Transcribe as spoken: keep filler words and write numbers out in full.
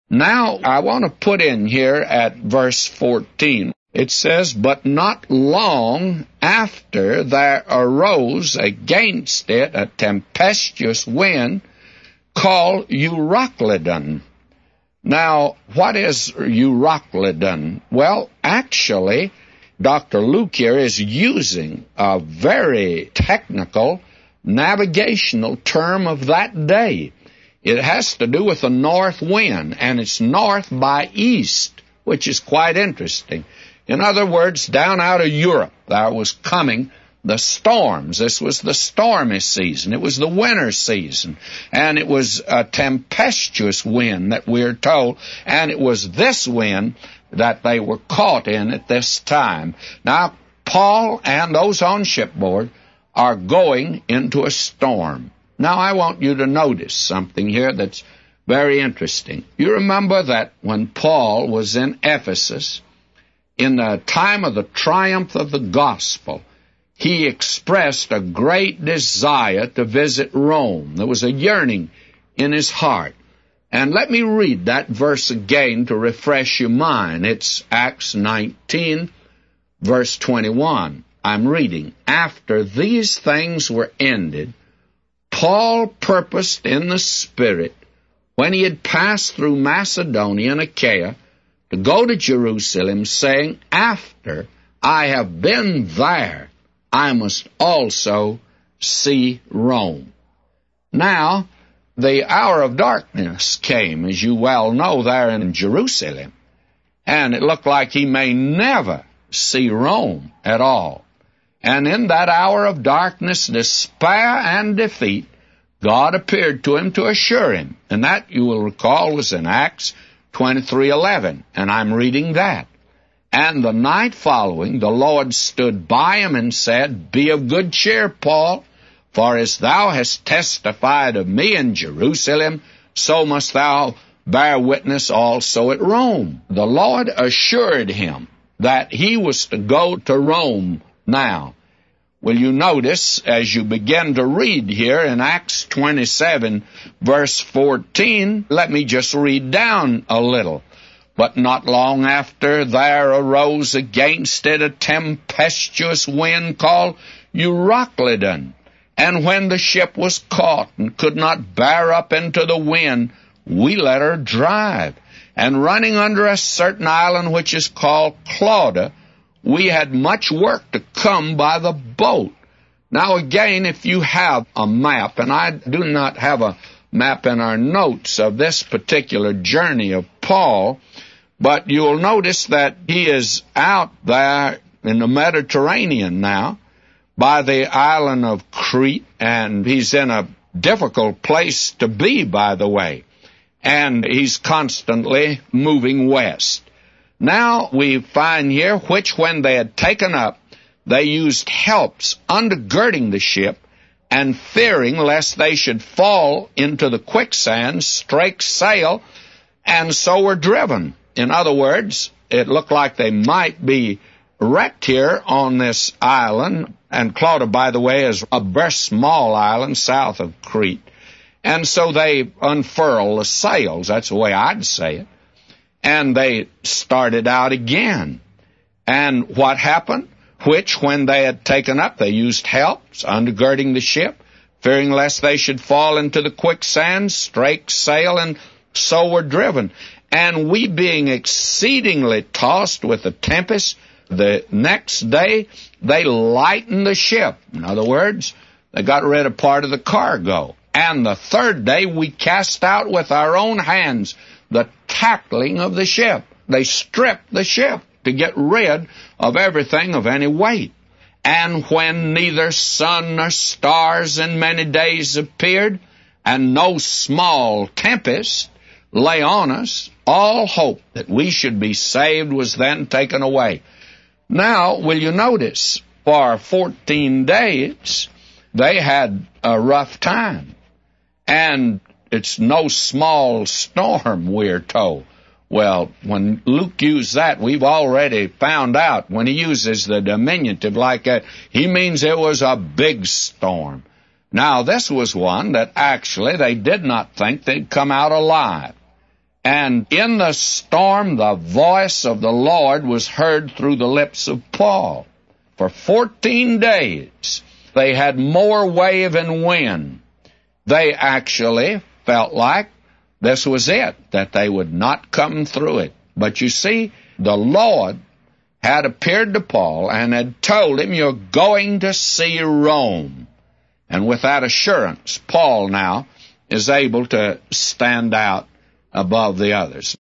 Now, I want to put in here at verse fourteen. It says, "But not long after there arose against it a tempestuous wind called Euroclydon." Now, what is Euroclydon? Well, actually, Doctor Luke here is using a very technical navigational term of that day. It has to do with the north wind, and it's north by east, which is quite interesting. In other words, down out of Europe, there was coming the storms. This was the stormy season. It was the winter season. And it was a tempestuous wind that we're told. And it was this wind that they were caught in at this time. Now, Paul and those on shipboard are going into a storm. Now, I want you to notice something here that's very interesting. You remember that when Paul was in Ephesus, in the time of the triumph of the gospel, he expressed a great desire to visit Rome. There was a yearning in his heart. And let me read that verse again to refresh your mind. It's Acts nineteen, verse twenty-one. I'm reading, "After these things were ended, Paul purposed in the Spirit, when he had passed through Macedonia and Achaia, to go to Jerusalem, saying, After I have been there, I must also see Rome." Now, the hour of darkness came, as you well know, there in Jerusalem, and it looked like he may never see Rome at all. And in that hour of darkness, despair, and defeat, God appeared to him to assure him, and that, you will recall, was in Acts twenty-three eleven, and I'm reading that. "And the night following, the Lord stood by him and said, Be of good cheer, Paul, for as thou hast testified of me in Jerusalem, so must thou bear witness also at Rome." The Lord assured him that he was to go to Rome now. Will you notice, as you begin to read here in Acts twenty-seven, verse fourteen, let me just read down a little. "But not long after there arose against it a tempestuous wind called Euroclydon. And when the ship was caught and could not bear up into the wind, we let her drive. And running under a certain island which is called Clauda, we had much work to come by the boat." Now again, if you have a map, and I do not have a map in our notes of this particular journey of Paul, but you'll notice that he is out there in the Mediterranean now by the island of Crete, and he's in a difficult place to be, by the way, and he's constantly moving west. Now we find here, which when they had taken up, they used helps undergirding the ship, and fearing lest they should fall into the quicksand, strake sail, and so were driven. In other words, it looked like they might be wrecked here on this island, and Clauda, by the way, is a very small island south of Crete. And so they unfurl the sails, that's the way I'd say it. And they started out again. And what happened? Which, when they had taken up, they used helps, undergirding the ship, fearing lest they should fall into the quicksand, strake sail, and so were driven. And we, being exceedingly tossed with the tempest, the next day they lightened the ship. In other words, they got rid of part of the cargo. And the third day we cast out with our own hands the tackling of the ship. They stripped the ship to get rid of everything of any weight. And when neither sun nor stars in many days appeared, and no small tempest lay on us, all hope that we should be saved was then taken away. Now, will you notice, for fourteen days, they had a rough time. And it's no small storm, we're told. Well, when Luke used that, we've already found out when he uses the diminutive like that, he means it was a big storm. Now, this was one that actually they did not think they'd come out alive. And in the storm, the voice of the Lord was heard through the lips of Paul. For fourteen days, they had more wave and wind. They actually felt like this was it, that they would not come through it. But you see, the Lord had appeared to Paul and had told him, you're going to see Rome. And with that assurance, Paul now is able to stand out above the others.